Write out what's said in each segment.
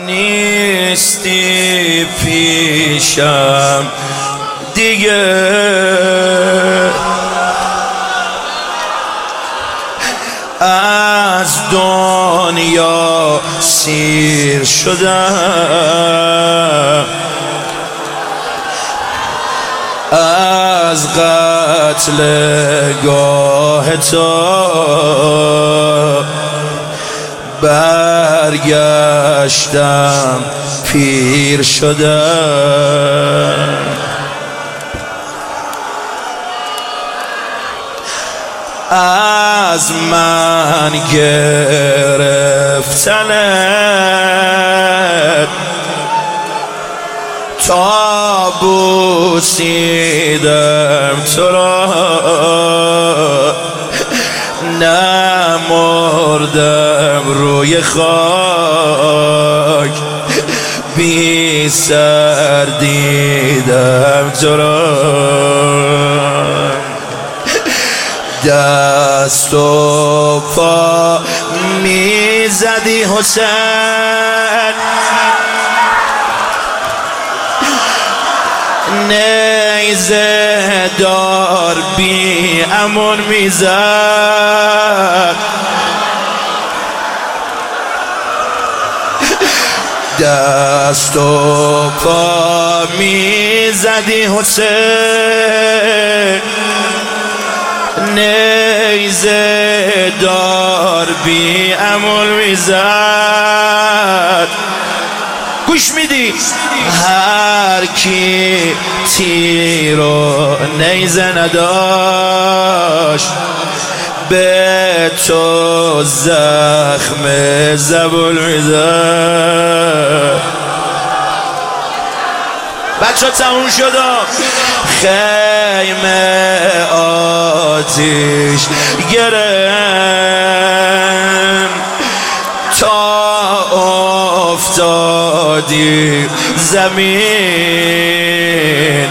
نیستی پیشم دیگه، از دنیا سیر شدم، از قتل گاه تو برگشتم پیر شدم. از من گرفتنت تا بوسیدم تو را، نمردم روی خاک، بی سر دیدم تو را. دست و پا میزدی حسین، نیزه دار بی امون میزد، دست و پا میزدی حسین، نیزه دار بی امون میزد. گوش میدی؟ هر کی تیر و نیزه نداشت به تو زخم زبون میزد. بچه تموم شد، خیمه آتیش گرم تا افتادی زمین،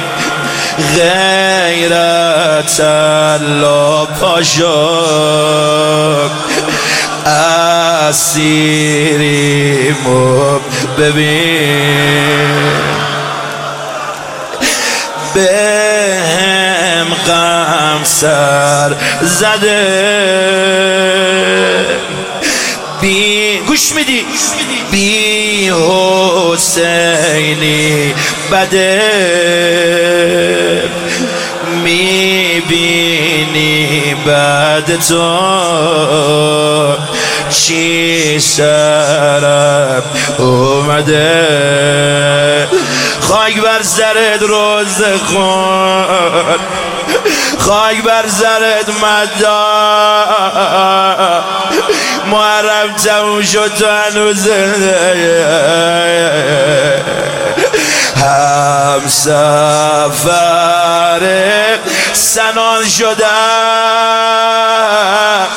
غیرت الله پاشد، اسیریمو ببین. بهم غم سر زده، گوش میدی؟ بی حسینی بده، میبینی بعد تو چی سرم اومده. خاک بر سرت روز خون، خاک بر سرت مدار، محرم تموم شد تو هنوز هم سفر سنان شدم.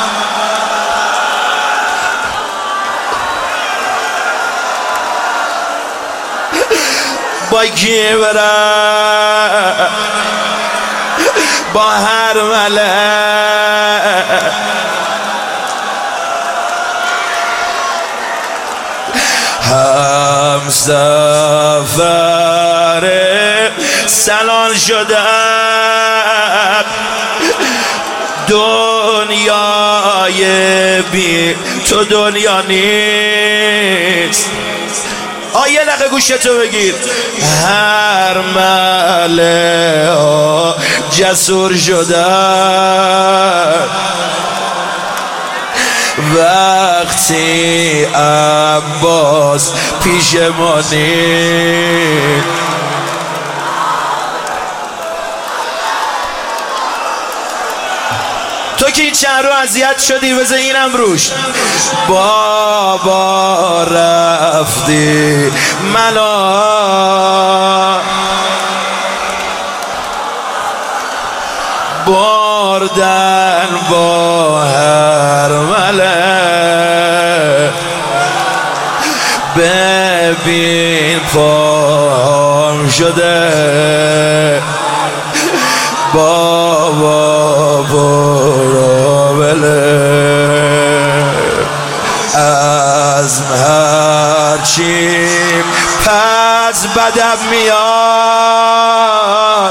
با کی برم؟ با هر ملک، هم سفر سنان شدم. دنیای بی تو دنیا نیست. یه دقیقه گوشتو بگیر. هر ملک جسور شدن وقتی عباس پیش ما نیست. تو که این چند رو اذیت شدی بذار اینم روش. بابا رفتی منو بردن با هر ملک، ببین پام شده بابا برو بله. از هر هرچی پس بدم میاد.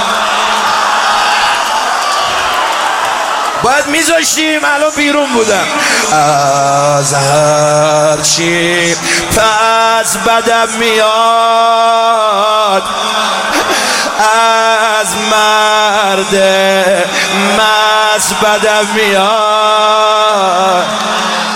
باید میذاشتیم الان بیرون بودم. از هرچی پس بدم میاد، از مرد مست بدم میاد.